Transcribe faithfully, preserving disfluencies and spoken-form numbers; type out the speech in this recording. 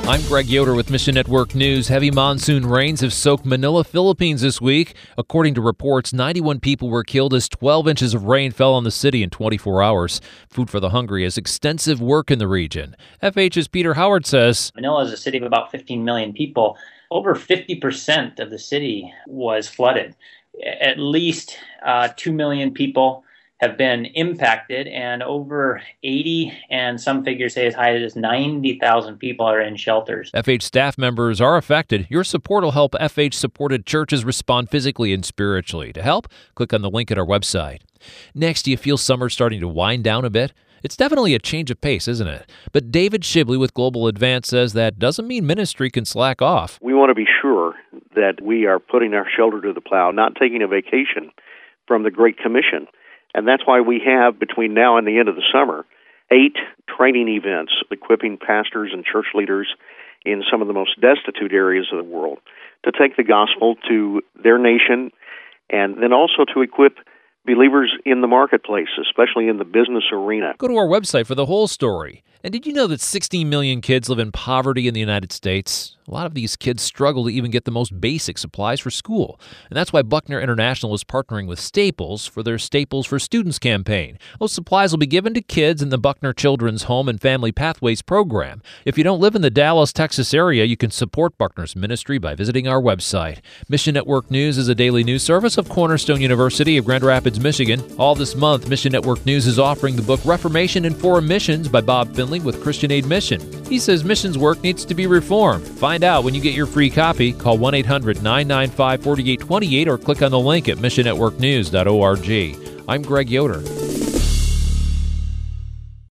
I'm Greg Yoder with Mission Network News. Heavy monsoon rains have soaked Manila, Philippines this week. According to reports, ninety-one people were killed as twelve inches of rain fell on the city in twenty-four hours. Food for the Hungry has extensive work in the region. F H's Peter Howard says, Manila is a city of about fifteen million people. Over fifty percent of the city was flooded. At least uh, two million people have been impacted, and over eighty, and some figures say as high as ninety thousand people are in shelters. F H staff members are affected. Your support will help F H-supported churches respond physically and spiritually. To help, click on the link at our website. Next, do you feel summer starting to wind down a bit? It's definitely a change of pace, isn't it? But David Shibley with Global Advance says that doesn't mean ministry can slack off. We want to be sure that we are putting our shoulder to the plow, not taking a vacation from the Great Commission. And that's why we have, between now and the end of the summer, eight training events equipping pastors and church leaders in some of the most destitute areas of the world to take the gospel to their nation, and then also to equip believers in the marketplace, especially in the business arena. Go to our website for the whole story. And did you know that sixteen million kids live in poverty in the United States? A lot of these kids struggle to even get the most basic supplies for school. And that's why Buckner International is partnering with Staples for their Staples for Students campaign. Those supplies will be given to kids in the Buckner Children's Home and Family Pathways program. If you don't live in the Dallas, Texas area, you can support Buckner's ministry by visiting our website. Mission Network News is a daily news service of Cornerstone University of Grand Rapids, Michigan. All this month, Mission Network News is offering the book Reformation and Foreign Missions by Bob Finley with Christian Aid Mission. He says missions work needs to be reformed. Find out when you get your free copy. Call one eight hundred nine nine five four eight two eight or click on the link at mission network news dot org. I'm Greg Yoder.